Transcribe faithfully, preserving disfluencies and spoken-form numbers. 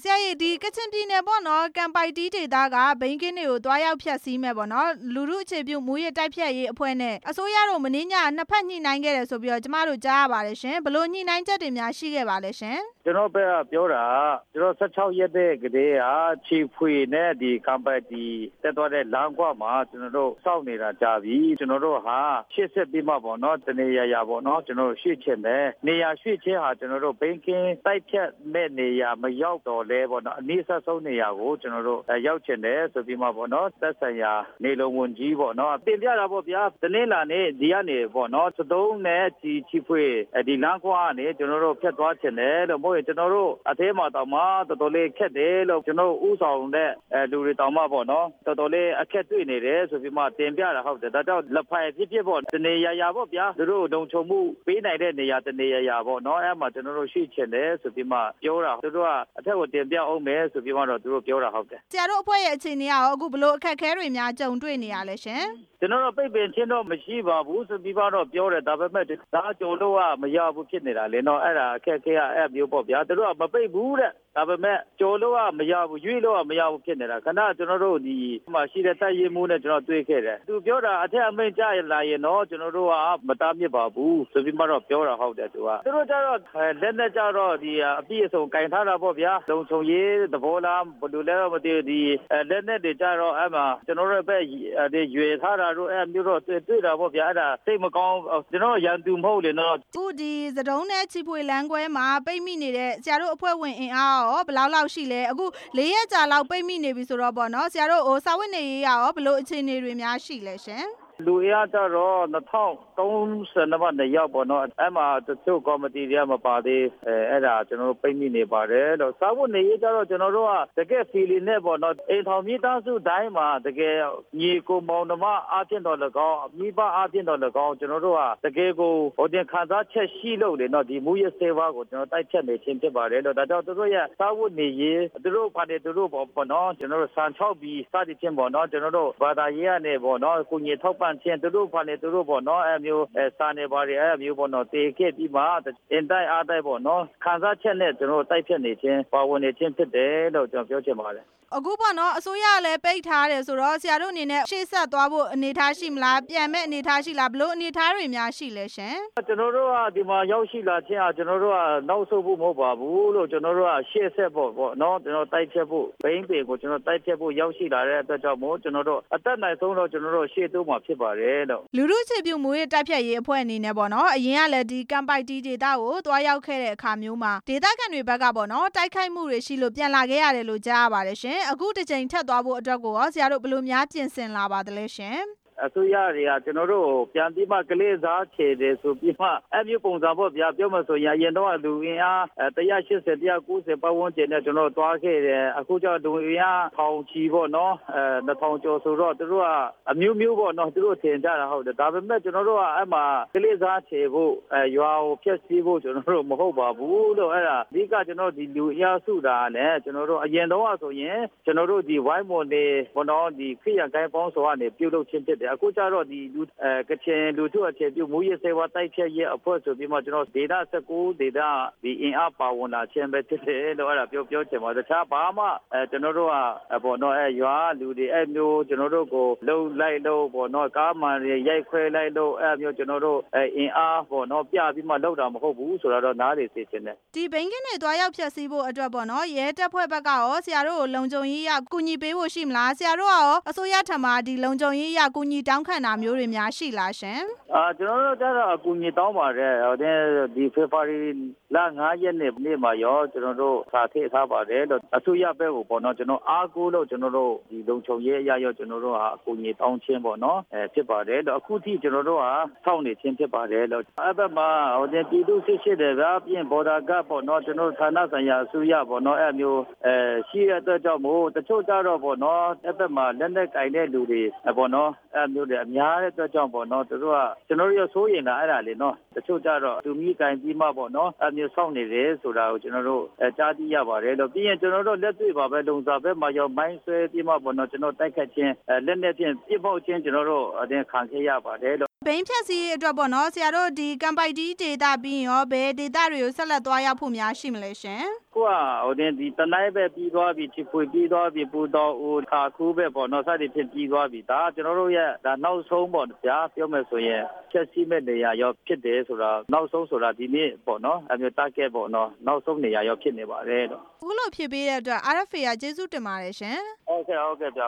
ဆရာကြီးဒီကချင်ပြည်နယ်ပေါ့နော်ကမ်ပိုက်တီးဒေသကဘိန်းကင်းတွေကိုတွားရောက်ဖျက်ဆီးမယ်ပေါ့နော်လူထုအခြေပြုမူရတိုက်ဖြတ်ရေးအဖွဲ့နဲ့အစိုးရတို့မင်းညနှစ်ဖက်ညှိနှိုင်းခဲ့တယ်ဆိုပြီးတော့ကျမတို့ကြားရပါတယ်ရှင်ဘလို့ညှိနှိုင်းချက်တွေများရှိခဲ့ပါလဲရှင်ကျွန်တော်ဘက်ကပြောတာကျွန်တော်16ရက်တဲ့ကလေးဟာချီဖွေနဲ့ဒီကမ်ပိုက်တီတက်သွားတဲ့လမ်းကွာမှာကျွန်တော်တို့စောင့်နေတာကြာပြီကျွန်တော်တို့ဟာရှေ့ဆက်ပြီးမှပေါ့နော်တနေရာရာပေါ့နော်ကျွန်တော်တို့ရှေ့ချင်တယ်နေရာရှေ့ချင်းဟာကျွန်တော်တို့ဘိန်းကင်းတိုက်ဖြတ်မဲ့နေရာမရောက်တော့လဲပေါ့နော်အနည်းဆက်ဆုံးနေရာကိုကျွန်တော်တို့ရောက်ချင်တယ်ဆိုပြီးမှပေါ့နော်သက်ဆိုင်ရာနေလုံးဝန်ကြီးပေါ့နော်တင်ပြတာပေါ့ဗျာတနင်္လာနေ့ဒီကနေပေါ့နော်စတုံးနဲ့ချီချီဖွေဒီလမ်းကွာကနေကျွန်တော်တို့ဖြတ်သွားချင်တယ်လို့မို့ကျွန်တော်တို့အသေးမှတောင်မှတော်တော်လေးခက်တယ်လို့ကျွန်တော်ဥဆောင်တဲ့လူတွေတောင်မှပေါ့နော်တော်တော်လေးအခက်တွေ့နေတယ်ဆိုပြီးမှတင်ပြတာဟုတ်တယ်ဒါကြောင့်လက်ဖိုင်ဖြစ်ဖြစ်ပေါ့တနေရာရာပေါ့ဗျာသူတို့ဒုံချုံမှုပေးနိုင်တဲ့နေရာတနေရာရာပေါ့နော်အဲ့မှာကျွန်တော်တို့ရှိချင်တယ်ဆိုပြီးမှပြောတာသူတို့ကအထက်ကိုတင်ပြအောင်မယ်ဆိုပြီးမှတော့သူတို့ပြောတာဟုတ်တယ်ဆရာတို့အဖွဲ့ရဲ့အခြေအနေကရောအခုဘလို့အခက်အခဲတွေများကြုံတွေ့နေရလဲရှင်ကျွန်တော်တို့ပိတ်ပင်ချင်းတော့မရှိပါဘူးဆိုပြီးတော့ပြောတယ်ဒါပေမဲ့ဒါကြုံလို့ကမရဘူးဖြစ်နေတာလေနော်အဲ့ဒါအခက်အခဲကအဲ့မျိုးပေါ့ဗျာသူတို့ကမပိတ်ဘူးတဲ့ဒါပေမဲ့ကြုံလို့ကမရဘူးရွေ့လို့ကမရဘူးဖြစ်နေတာခဏကျွန်တော်တို့ဒီမှာရှိတဲ့တိုက်ရင်မှုနဲ့ကျွန်တော်တွေ့ခဲ့တယ်သူပြောတာအထက်အမိန့်ကြားလာရင်တော့ကျွန်တော်တို့ကမတားမြစ်ပါဘူးဆိုပြီးမှတော့ပြောတာဟုတ်တယ်သူကသူတို့ကျတော့လက်နဲ့ကျတော့ဒီအပြည့်အစုံကင်ထားတာပေါ့ဗျာလုံချုံရေးသဘောလားဘယ်လိုလဲမသိဒီလက်နဲ့တွေကျတော့အဲ့မှာကျွန်တော်တို့ပဲဒီရွေထားတာတို့အဲ့မျိုးတော့တွေ့တာပေါ့ဗျာအဲ့ဒါစိတ်မကောင်းကျွန်တော်ရန်သူမဟုတ်လေနော်ခုဒီစတုံးနဲ့ချီဖွေလမ်းခွဲမှာပိတ်မိနေတဲ့ဆရာတို့အဖွဲ့ဝင်အင်အားရောဘယ်လောက်လောက်ရှိလဲအခု၄ရက်ကြာလောက်ပိတ်မိနေပြီဆိုတော့ပေါ့နော်ဆရာတို့ဟိုစာဝတ်နေရေးရောဘယ်လိုအခြေအနေတွေများရှိလဲရှင်လူရကြတော့နှစ်ထောင်သုံးဆယ်နှစ်ပတ်နှစ်ယောက်ပေါ့နော်အဲ့မှာတချို့ကော်မတီတွေကမပါသေးအဲအဲ့ဒါကျွန်တော်တို့ပိတ်မိနေပါတယ်လို့စာဖို့နေရကြတော့ကျွန်တော်တို့ကတကယ် feeling နဲ့ပေါ့နော်အိမ်ထောင်မိသားစုတိုင်းမှာတကယ်ညီကိုမောင်နှမအားဖြင့်တော့၎င်းမိဘအားဖြင့်တော့၎င်းကျွန်တော်တို့ကတကယ်ကိုဟိုတင်ခံစားချက်ရှိလို့လေနော်ဒီမူရစေဝါကိုကျွန်တော်တိုက်ဖြတ်နေခြင်းဖြစ်ပါတယ်လို့ဒါကြောင့်သူတို့ရဲ့စာဖို့နေရသူတို့ပါတယ်သူတို့ပေါ့နော်ကျွန်တော်တို့စံချောက်ပြီးစသည်ဖြင့်ပေါ့နော်ကျွန်တော်တို့ဘာသာရေးကနေပေါ့နော်ကိုညီထောက်ပံ့ချင်းသူတို့ဖာနေသူတို့ပေါ့နော်အဲမျိုးစာနေပါတယ်အဲမျိုးပေါ့နော်တေခဲ့ပြီးမှအင်တိုက်အားတိုက်ပေါ့နော်ခံစားချက်နဲ့ကျွန်တော်တိုက်ဖြတ်နေခြင်းပါဝင်နေခြင်းဖြစ်တယ်လို့ကျွန်တော်ပြောချင်ပါတယ်အခုပေါ့နော်အစိုးရလည်းပိတ်ထားတယ်ဆိုတော့ဆရာတို့အနေနဲ့ရှေ့ဆက်သွားဖို့အနေထားရှိမလားပြန်မဲ့အနေထားရှိလားဘလို့အနေထားတွေများရှိလဲရှင်ကျွန်တော်တို့ကဒီမှာရောက်ရှိလာခြင်းအကျွန်တော်တို့ကနောက်ဆုတ်ဖို့မဟုတ်ပါဘူးလို့ကျွန်တော်တို့ကရှေ့ဆက်ဖို့ပေါ့နော်ကျွန်တော်တိုက်ဖြတ်ဖို့ဘိန်းပေကိုကျွန်တော်တိုက်ဖြတ်ဖို့ရောက်ရှိလာတဲ့အတွက်ကြောင့်မို့ကျွန်တော်တို့အသက်နိုင်ဆုံးတော့ကျွန်တော်တို့ရှေ့တိုးမှာဖြစ်ပါတယ်လို့လူထုအခြေပြုမူရေးတိုက်ဖြတ်ရေးအဖွဲ့အနေနဲ့ပေါ့နော်အရင်ကလည်းဒီကမ်ပိုက်တီဒေတာကိုတွားရောက်ခဲ့တဲ့အခါမျိုးမှာဒေတာကန်တွေဘက်ကပေါ့နော်တိုက်ခိုက်မှုတွေရှိလို့ပြန်လာခဲ့ရတယ်လို့ကြားရပါတယ်ရှင်အခုတစ်ချိန်ထပ်သွားဖို့အတွက်ကိုရောဆရာတို့ဘယ်လိုများပြင်ဆင်လာပါသလဲရှင်အစိုးရတွေကကျွန်တော်တို့ပြန်ပြီးမှကလေးစားချေတယ်ဆိုပြီးမှအမျိုးပုံစံပေါ့ဗျာပြောမှဆိုရင်အရင်တော့လူအင်အားone eighty one ninetyပတ်ဝန်းကျင်နဲ့ကျွန်တော်တွားခဲ့တယ်အခုကျတော့လူအင်အားထောင်ချီပေါ့နော်အဲtwo thousandကျော်ဆိုတော့သူတို့ကအမျိုးမျိုးပေါ့နော်သူတို့ထင်ကြတာဟုတ်တယ်ဒါပေမဲ့ကျွန်တော်တို့ကအဲ့မှာကလေးစားချေဖို့အဲရွာကိုဖျက်ဆီးဖို့ကျွန်တော်တို့မဟုတ်ပါဘူးလို့အဲ့ဒါအဓိကကျွန်တော်ဒီလူအင်အားစုတာနဲ့ကျွန်တော်တို့အရင်တော့ဆိုရင်ကျွန်တော်တို့ဒီဝိုင်းမွန်နေဘောနော်ဒီခရိယံကိုင်းပေါင်းဆိုကနေပြုလုပ်ခြင်းဖြစ်တယ်အခုကျတော့ဒီလူအဲကချင်လူထုအခြေပြုမူရစေဝါတိုက်ဖြတ်ရေးအဖွဲ့ဆိုပြီးမှကျွန်တော်ဒေတာnineteenဒေတာဒီအင်အားပါဝင်လာခြင်းပဲဖြစ်တယ်လို့အဲ့ဒါပြောပြောချင်ပါတယ်တခြားဘာမှအဲကျွန်တော်တို့ကပေါ့နော်အဲရွာလူတွေအဲ့မျိုးကျွန်တော်တို့ကိုလှုပ်လိုက်လို့ပေါ့နော်ကားမှန်တွေရိုက်ခွဲလိုက်လို့အဲ့မျိုးကျွန်တော်တို့အဲအင်အားပေါ့နော်ပြပြီးမှလောက်တာမဟုတ်ဘူးဆိုတော့နားလေသိချင်တယ်ဒီဘိန်းကင်းတွေတွားရောက်ဖြတ်စည်းဖို့အတွက်ပေါ့နော်ရဲတပ်ဖွဲ့ဘက်ကရောဆရာတို့ကိုလုံခြုံရေးရကူညီပေးဖို့ရှိမလားဆရာတို့ကရောအစိုးရထံမှာဒီလုံခြုံရေးရကူညီတောင်းခံတာမျိုးတွေများရှိလားရှင်အာကျွန်တော်တို့ကတော့အကူအညီတောင်းပါတယ်ဟိုဒီဖေဖော်ဝါရီလfiveရက်နေ့နေ့မှာရောကျွန်တော်တို့စာထည့်ထားပါတယ်လို့အစိုးရဘက်ကိုပေါ့နော်ကျွန်တော်အားကိုးလို့ကျွန်တော်တို့ဒီလုံခြုံရေးအရာရောကျွန်တော်တို့ဟာအကူအညီတောင်းခြင်းပေါ့နော်အဲဖြစ်ပါတယ်လို့အခုထိကျွန်တော်တို့ဟာစောင့်နေခြင်းဖြစ်ပါတယ်လို့အဲ့ဘက်မှာဟိုဒီပြည်သူစစ်ရှိတယ်ဗျာပြင်ဘော်ဒါကပေါ့နော်ကျွန်တော်ဌာနဆိုင်ရာအစိုးရပေါ့နော်အဲ့မျိုးအဲရှိရတဲ့အတွက်ကြောင့်မို့တချို့ကြတော့ပေါ့နော်အဲ့ဘက်မှာလက်နဲ့ကင်တဲ့လူတွေပေါ့နော်အဲ့မျိုးတွေအများတဲ့အတွက်ကြောင့်ပေါ့နော်သူတို့ကကျွန်တော်တို့ရဆိုးရင်လာအဲ့ဒါလေနော်တချို့ကြတော့သူမိကင်ပြီးမှပေါ့နော်အဲ့မျိုးစောင့်နေတယ်ဆိုတာကိုကျွန်တော်တို့အဲကြားသိရပါတယ်လို့ပြီးရင်ကျွန်တော်တို့လက်တွေ့ပါပဲလုံစာဘက်မှာရောမိုင်းဆွဲပြီးမှပေါ့နော်ကျွန်တော်တိုက်ခတ်ခြင်းလက်နဲ့ဖြင့်ပြစ်ပေါက်ခြင်းကျွန်တော်တို့အတင်းခံခဲ့ရပါတယ်လို့ဘိန်းဖြတ်စီအတွက်ပေါ့နော်ဆရာတို့ဒီကန်ပိုက်တီးဒေတာပြီးရောဘယ်ဒေတာတွေကိုဆက်လက်သွားရောက်ဖို့များရှိမလဲရှင်ကိုကဟိုတင်ဒီတနိုင်းပဲပြီးသွားပြီချစ်ဖွေပြီးသွားပြီပူတော်ဦးခါခူးပဲပေါ့နော်စသည်ဖြင့်ပြီးသွားပြီဒါကျွန်တော်တို့ရဲ့ဒါနောက်ဆုံးပေါ့ဗျာပြောမယ်ဆိုရင်ချက်စီမဲ့နေရာရောဖြစ်တယ်ဆိုတာနောက်ဆုံးဆိုတာဒီနေ့ပေါ့နော်အမျိုးတားခဲ့ပေါ့နော်နောက်ဆုံးနေရာရောဖြစ်နေပါတယ်တော့အခုလိုဖြစ်ပေးတဲ့အတွက် အာ အက်ဖ် အေ ကကျေးဇူးတင်ပါတယ်ရှင်ဟုတ်ကဲ့ဟုတ်ကဲ့ဗျာ